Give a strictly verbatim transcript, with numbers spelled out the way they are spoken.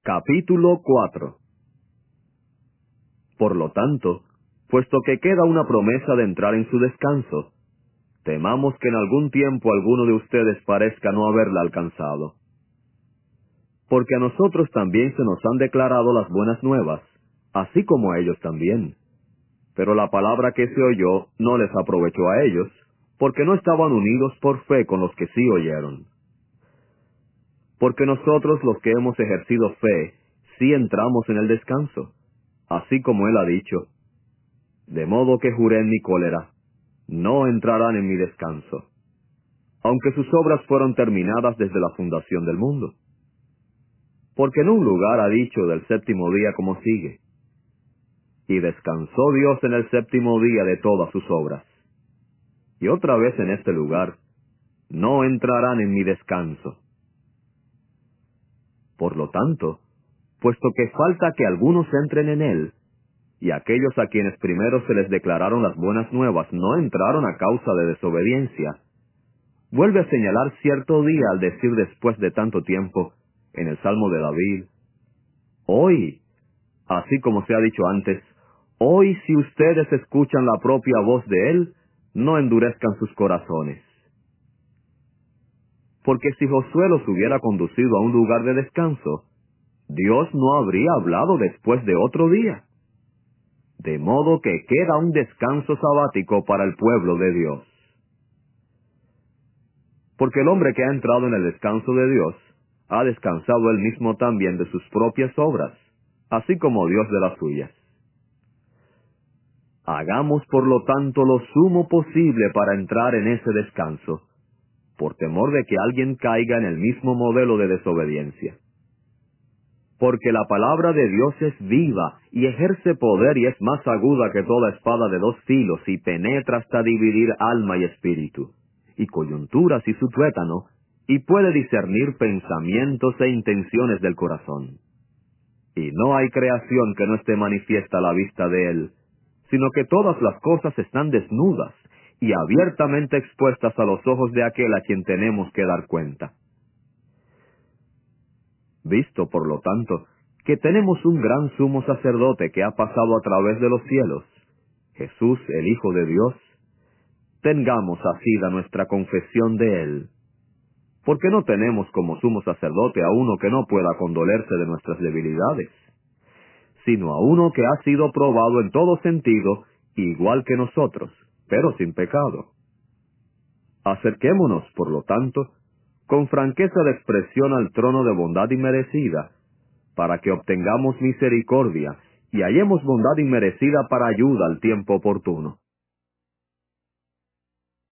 Capítulo cuatro. Por lo tanto, puesto que queda una promesa de entrar en su descanso, temamos que en algún tiempo alguno de ustedes parezca no haberla alcanzado. Porque a nosotros también se nos han declarado las buenas nuevas, así como a ellos también. Pero la palabra que se oyó no les aprovechó a ellos, porque no estaban unidos por fe con los que sí oyeron. Porque nosotros los que hemos ejercido fe, sí entramos en el descanso, así como él ha dicho, de modo que juré en mi cólera, no entrarán en mi descanso, aunque sus obras fueron terminadas desde la fundación del mundo. Porque en un lugar ha dicho del séptimo día como sigue, y descansó Dios en el séptimo día de todas sus obras. Y otra vez en este lugar, no entrarán en mi descanso. Por lo tanto, puesto que falta que algunos entren en él, y aquellos a quienes primero se les declararon las buenas nuevas no entraron a causa de desobediencia, vuelve a señalar cierto día al decir después de tanto tiempo, en el Salmo de David, hoy, así como se ha dicho antes, hoy si ustedes escuchan la propia voz de él, no endurezcan sus corazones. Porque si Josué los hubiera conducido a un lugar de descanso, Dios no habría hablado después de otro día. De modo que queda un descanso sabático para el pueblo de Dios. Porque el hombre que ha entrado en el descanso de Dios, ha descansado él mismo también de sus propias obras, así como Dios de las suyas. Hagamos por lo tanto lo sumo posible para entrar en ese descanso, por temor de que alguien caiga en el mismo modelo de desobediencia. Porque la palabra de Dios es viva, y ejerce poder y es más aguda que toda espada de dos filos, y penetra hasta dividir alma y espíritu, y coyunturas y su tuétano, y puede discernir pensamientos e intenciones del corazón. Y no hay creación que no esté manifiesta a la vista de él, sino que todas las cosas están desnudas, y abiertamente expuestas a los ojos de aquel a quien tenemos que dar cuenta. Visto, por lo tanto, que tenemos un gran sumo sacerdote que ha pasado a través de los cielos, Jesús, el Hijo de Dios, tengamos asida nuestra confesión de él. Porque no tenemos como sumo sacerdote a uno que no pueda condolerse de nuestras debilidades, sino a uno que ha sido probado en todo sentido, igual que nosotros, pero sin pecado. Acerquémonos, por lo tanto, con franqueza de expresión al trono de bondad inmerecida, para que obtengamos misericordia y hallemos bondad inmerecida para ayuda al tiempo oportuno.